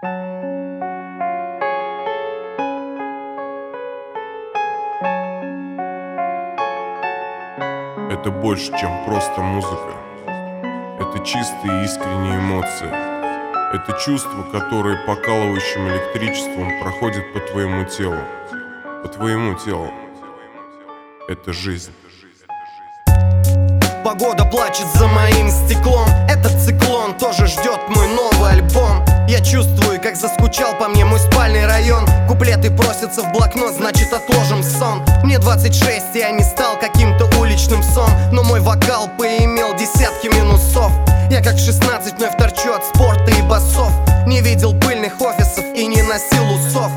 Это больше, чем просто музыка. Это чистые и искренние эмоции. Это чувство, которое покалывающим электричеством проходит по твоему телу. По твоему телу. Это жизнь. Погода плачет за моим стеклом. Этот циклон тоже ждет мой новый альбом. Я чувствую, как заскучал по мне мой спальный район. Куплеты просятся в блокнот, значит отложим сон. Мне 26, и я не стал каким-то уличным псом, но мой вокал поимел десятки минусов. Я как в 16 вновь торчу от спорта и басов. Не видел пыльных офисов и не носил усов.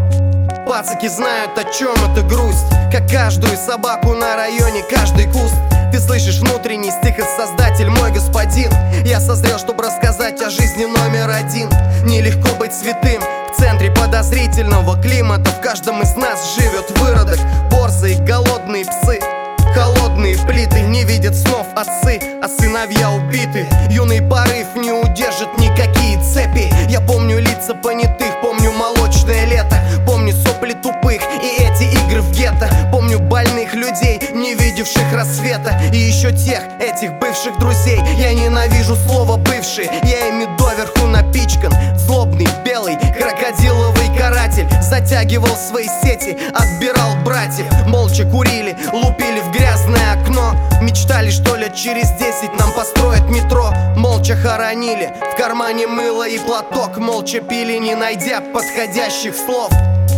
Пацаки знают, о чем это грусть, как каждую собаку на районе, каждый куст. Ты слышишь внутренний стихосоздатель, мой господин. Я созрел, чтобы рассказать о жизни номер один. Нелегко быть святым в центре подозрительного климата. В каждом из нас живет выродок, борзые голодные псы. Холодные плиты, не видят снов отцы, а сыновья убиты. Юный порыв не удержит никакие цепи. Я помню лица понятых, помню молочное лето. Помню сопли тупых и эти игры в гетто. Помню больных людей, не видевших рассвета. И еще тех, этих бывших друзей. Я ненавижу слово «бывший», я ими доверху напичкан. Злобный, белый, крокодиловый каратель затягивал свои сети, отбирал братьев. Молча курили, лупили в грязное окно. Мечтали, что лет через 10 нам построят метро. Молча хоронили, в кармане мыло и платок. Молча пили, не найдя подходящих слов.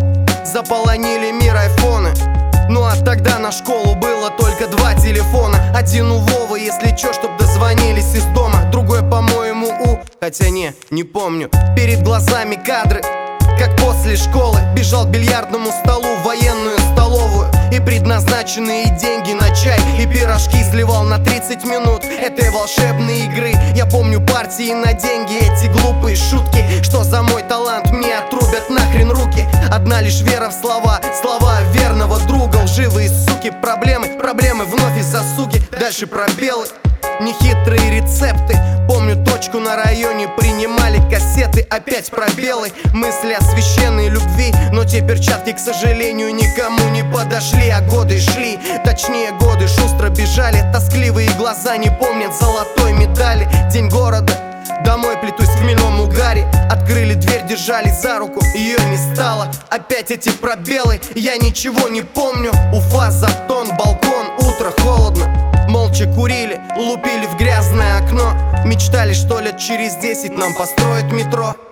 Заполонили мир айфоны. Ну а тогда на школу было только 2 телефона. Один у Вовы, если чё, чтоб дозвонились из дома. Другой, по-моему, хотя не помню. Перед глазами кадры, как после школы бежал к бильярдному столу в военную столовую. И предназначенные деньги на чай и пирожки сливал на 30 минут этой волшебной игры. Я помню партии на деньги, эти глупые шутки, что за мой талант мне отрубят нахрен руки. Одна лишь вера в слова, слова верного друга. Лживые суки, проблемы вновь из-за суки. Дальше пробелы, нехитрые рецепты. Помню точку на районе, принимали кассеты. Опять пробелы, мысли о священной любви. Но те перчатки, к сожалению, никому не подошли. А годы шли, точнее годы шустро бежали. Тоскливые глаза не помнят золотой медали. День города, домой плетусь в хмельном угаре. Открыли дверь, держали за руку, ее не стало. Опять эти пробелы, я ничего не помню. Уфа, Затон, балкон, утро, холодно. Молча курили, лупили в грязное окно. Мечтали, что лет через 10 нам построят метро.